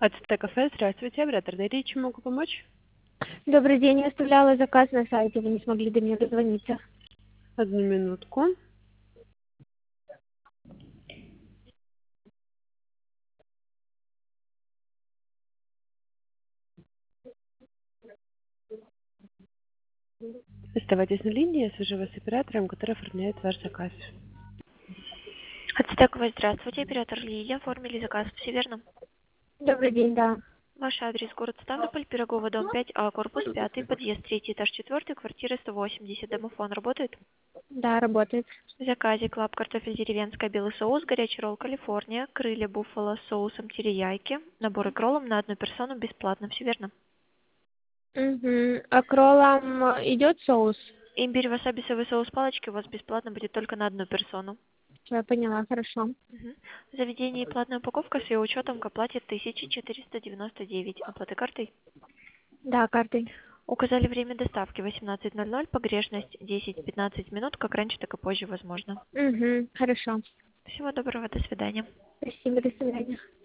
АЦТ кафе, здравствуйте, оператор Дарья, чем могу помочь? Добрый день, я оставляла заказ на сайте, вы не смогли до меня дозвониться. Одну минутку. Оставайтесь на линии, я свяжу вас с оператором, который оформляет ваш заказ. Ацтековой, здравствуйте, оператор Лилия. Оформили заказ, все верно? Добрый день, да. Ваш адрес город Ставрополь, Пирогово, дом 5А, корпус 5, подъезд 3, этаж 4, квартира 180. Домофон работает? Да, работает. В заказе клаб картофель деревенская, белый соус, горячий ролл Калифорния, крылья буффало с соусом терияки, набор икролом на одну персону бесплатно, все верно? Угу. А к роллам идет соус? Имбирь, васаби, соус палочки у вас бесплатно будет только на одну персону. Всё, я поняла, хорошо. Мгм. В заведении платная упаковка с ее учетом к оплате 1499. Оплата картой? Да, картой. Указали время доставки 18:00, погрешность 10-15 минут, как раньше, так и позже возможно. Угу. Хорошо. Всего доброго, до свидания. Спасибо, до свидания.